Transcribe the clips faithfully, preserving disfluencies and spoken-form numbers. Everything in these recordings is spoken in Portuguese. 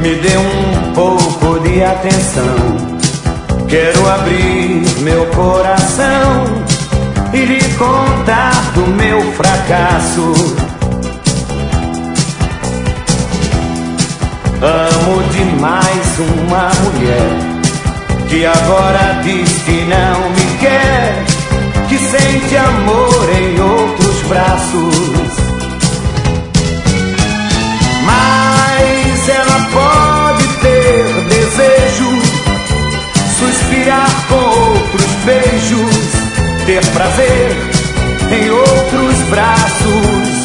Me dê um pouco de atenção. Quero abrir meu coração e lhe contar do meu fracasso. Amo demais uma mulher que agora diz que não me quer, que sente amor em outros braços. Mas ela pode ter desejo, suspirar com outros beijos, ter prazer em outros braços.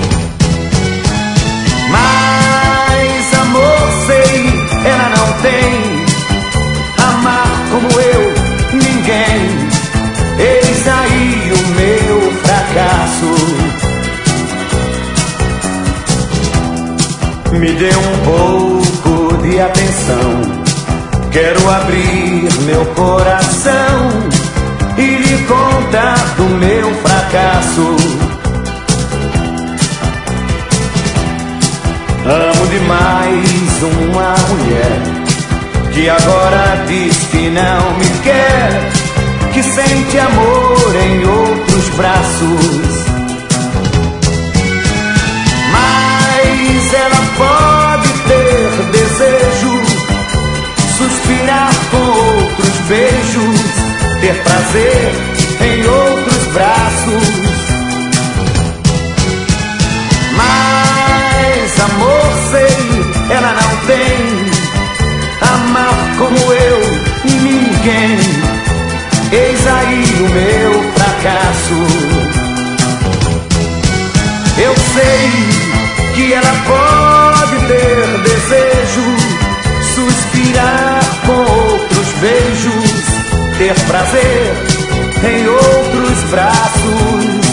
Mas amor, sei, ela não tem. Amar como eu, ninguém. Eis aí o meu fracasso. Me dê um pouco de atenção. Quero abrir meu coração e lhe contar do meu fracasso. Amo demais uma mulher que agora diz que não me quer, que sente amor em outros braços. Mas ela pode ter desejo, suspirar com outros beijos, ter prazer em outros braços. Mas amor, sei, ela não tem. Amar como eu, ninguém. Eis aí o meu fracasso. Eu sei que ela pode ter desejo, suspirar com outros beijos, ter prazer em outros braços.